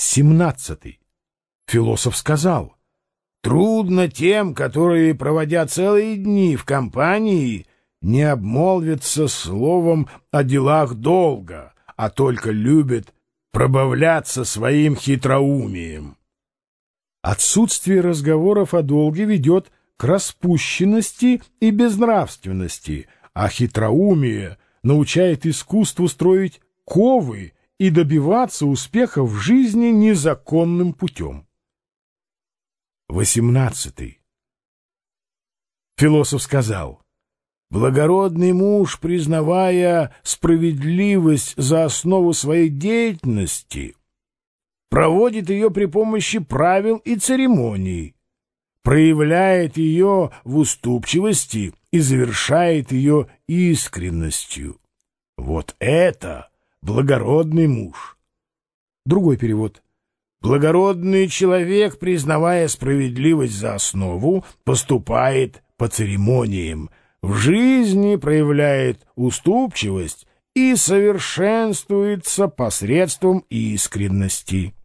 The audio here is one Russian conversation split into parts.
17. Философ сказал: «Трудно тем, которые, проводя целые дни в компании, не обмолвятся словом о делах долга, а только любят пробавляться своим хитроумием». Отсутствие разговоров о долге ведет к распущенности и безнравственности, а хитроумие научает искусству строить ковы и добиваться успеха в жизни незаконным путем. 18. Философ сказал: «Благородный муж, признавая справедливость за основу своей деятельности, проводит ее при помощи правил и церемоний, проявляет ее в уступчивости и завершает ее искренностью. Вот это благородный муж». Другой перевод: «Благородный человек, признавая справедливость за основу, поступает по церемониям, в жизни проявляет уступчивость и совершенствуется посредством искренности».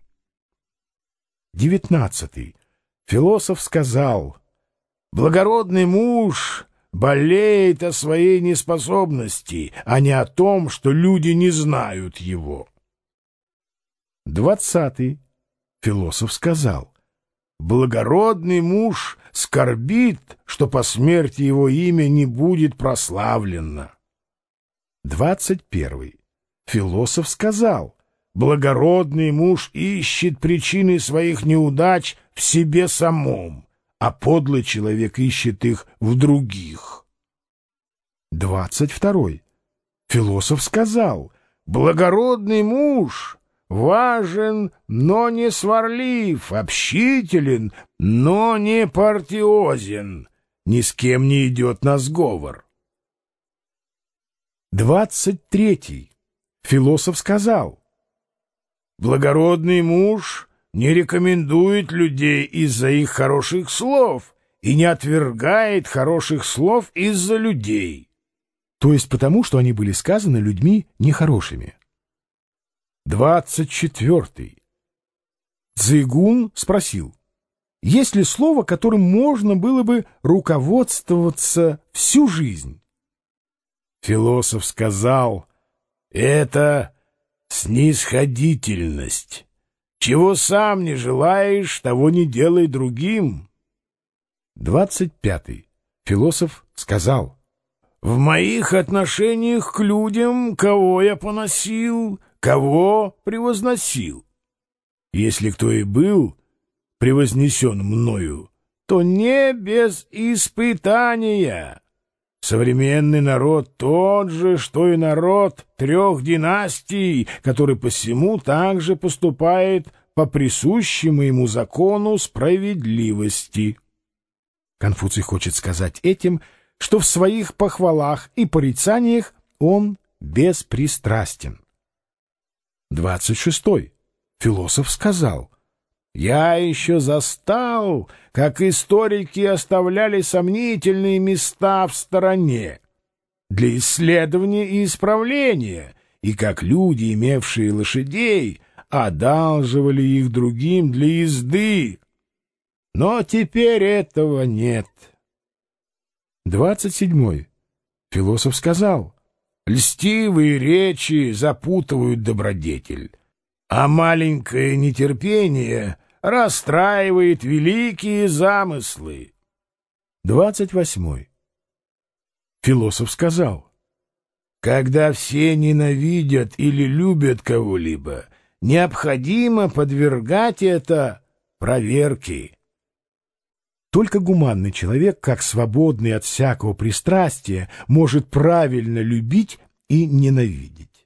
19. Философ сказал: «Благородный муж болеет о своей неспособности, а не о том, что люди не знают его». 20. Философ сказал: «Благородный муж скорбит, что по смерти его имя не будет прославлено». 21. Философ сказал: «Благородный муж ищет причины своих неудач в себе самом, а подлый человек ищет их в других». 22. Философ сказал: «Благородный муж важен, но не сварлив, общителен, но не партиозен, ни с кем не идет на сговор». 23. Философ сказал: «Благородный муж не рекомендует людей из-за их хороших слов и не отвергает хороших слов из-за людей». То есть потому, что они были сказаны людьми нехорошими. 24. Цзигун спросил: есть ли слово, которым можно было бы руководствоваться всю жизнь? Философ сказал: это снисходительность. Чего сам не желаешь, того не делай другим. 25. Философ сказал: в моих отношениях к людям, кого я поносил, кого превозносил. Если кто и был превознесен мною, то не без испытания. Современный народ тот же, что и народ 3 династий, который посему также поступает по присущему ему закону справедливости. Конфуций хочет сказать этим, что в своих похвалах и порицаниях он беспристрастен. 26. Философ сказал: «Я еще застал, как историки оставляли сомнительные места в стороне для исследования и исправления, и как люди, имевшие лошадей, одалживали их другим для езды. Но теперь этого нет». 27. Философ сказал: «Льстивые речи запутывают добродетель, а маленькое нетерпение расстраивает великие замыслы». 28. Философ сказал: «Когда все ненавидят или любят кого-либо, необходимо подвергать это проверке». Только гуманный человек, как свободный от всякого пристрастия, может правильно любить и ненавидеть.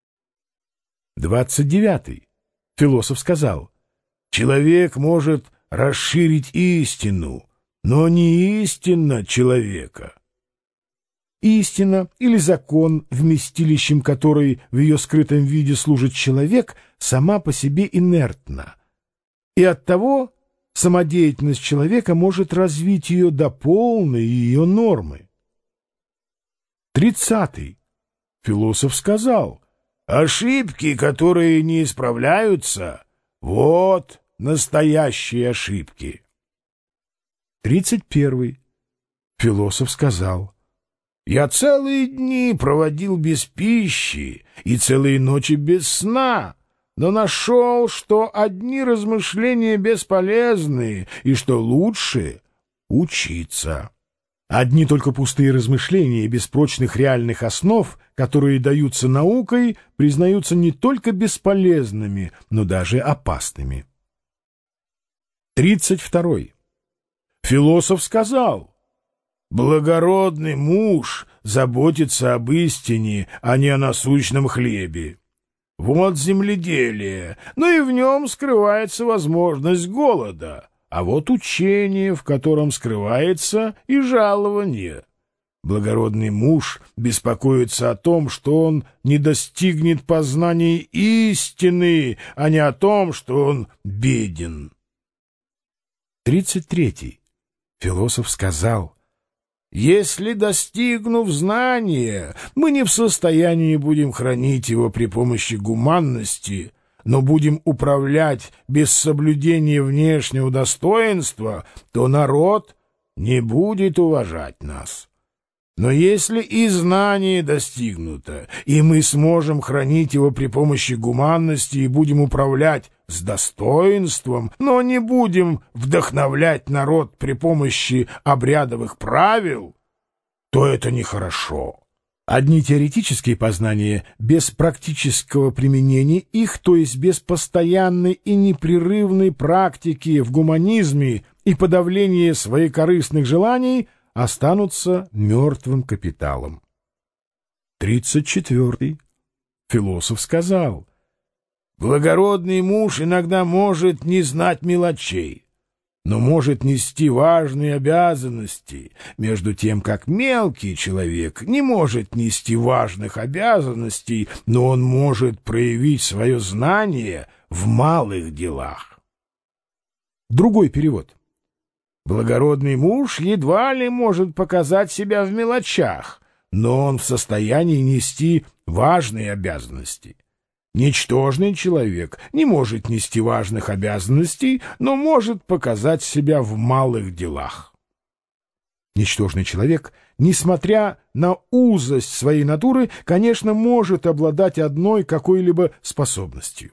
29. Философ сказал: «Человек может расширить истину, но не истина человека». Истина или закон, вместилищем которой в ее скрытом виде служит человек, сама по себе инертна, и оттого самодеятельность человека может развить ее до полной ее нормы. 30. Философ сказал: «Ошибки, которые не исправляются, Вот настоящие ошибки. 31. Философ сказал: «Я целые дни проводил без пищи и целые ночи без сна, но нашел, что одни размышления бесполезны и что лучше учиться». Одни только пустые размышления без прочных реальных основ, которые даются наукой, признаются не только бесполезными, но даже опасными. 32. Философ сказал: «Благородный муж заботится об истине, а не о насущном хлебе. Вот земледелие, но и в нем скрывается возможность голода, а вот учение, в котором скрывается и жалование. Благородный муж беспокоится о том, что он не достигнет познания истины, а не о том, что он беден». 33. Философ сказал: «Если, достигнув знания, мы не в состоянии будем хранить его при помощи гуманности, но будем управлять без соблюдения внешнего достоинства, то народ не будет уважать нас. Но если и знание достигнуто, и мы сможем хранить его при помощи гуманности и будем управлять с достоинством, но не будем вдохновлять народ при помощи обрядовых правил, то это нехорошо». Одни теоретические познания без практического применения их, то есть без постоянной и непрерывной практики в гуманизме и подавления своекорыстных желаний, останутся мертвым капиталом. 34. Философ сказал: «Благородный муж иногда может не знать мелочей, но может нести важные обязанности, между тем как мелкий человек не может нести важных обязанностей, но он может проявить свое знание в малых делах». Другой перевод: «Благородный муж едва ли может показать себя в мелочах, но он в состоянии нести важные обязанности. Ничтожный человек не может нести важных обязанностей, но может показать себя в малых делах». Ничтожный человек, несмотря на узость своей натуры, конечно, может обладать одной какой-либо способностью.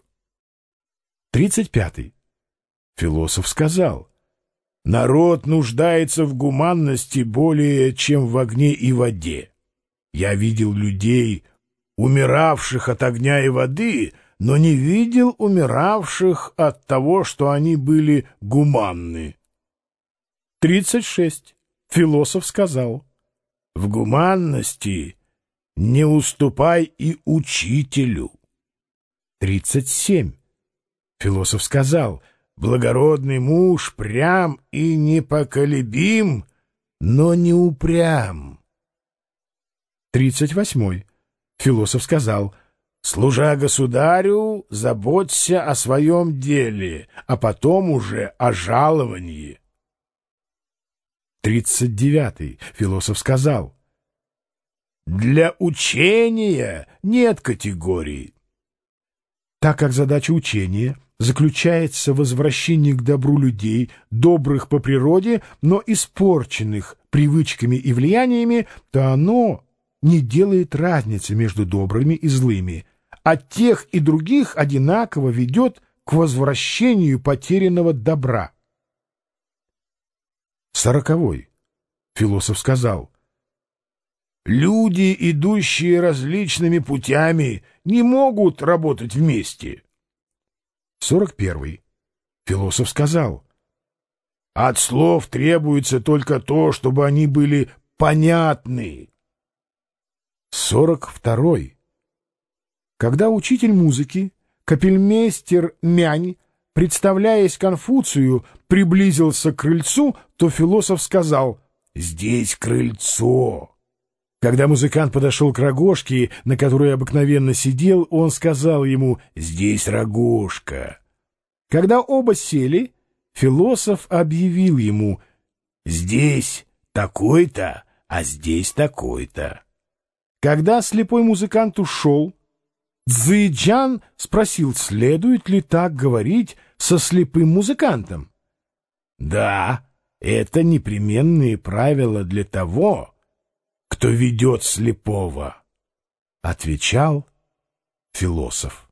35. Философ сказал: «Народ нуждается в гуманности более, чем в огне и воде. Я видел людей, умиравших от огня и воды, но не видел умиравших от того, что они были гуманны». 36. Философ сказал: «В гуманности не уступай и учителю». 37. Философ сказал: «Благородный муж прям и непоколебим, но не упрям». 38. Философ сказал: «Служа государю, заботься о своем деле, а потом уже о жаловании». 39. Философ сказал: «Для учения нет категорий». Так как задача учения заключается в возвращении к добру людей, добрых по природе, но испорченных привычками и влияниями, то оно не делает разницы между добрыми и злыми, а тех и других одинаково ведет к возвращению потерянного добра. 40. Философ сказал: «Люди, идущие различными путями, не могут работать вместе». 41. Философ сказал: «От слов требуется только то, чтобы они были понятны». 42. Когда учитель музыки, капельмейстер Мянь, представляясь Конфуцию, приблизился к крыльцу, то философ сказал: «Здесь крыльцо». Когда музыкант подошел к рогожке, на которой обыкновенно сидел, он сказал ему: «Здесь рогожка». Когда оба сели, философ объявил ему: «Здесь такой-то, а здесь такой-то». Когда слепой музыкант ушел, Цзэйджан спросил, следует ли так говорить со слепым музыкантом. Да, это непременные правила для того, кто ведет слепого, — отвечал философ.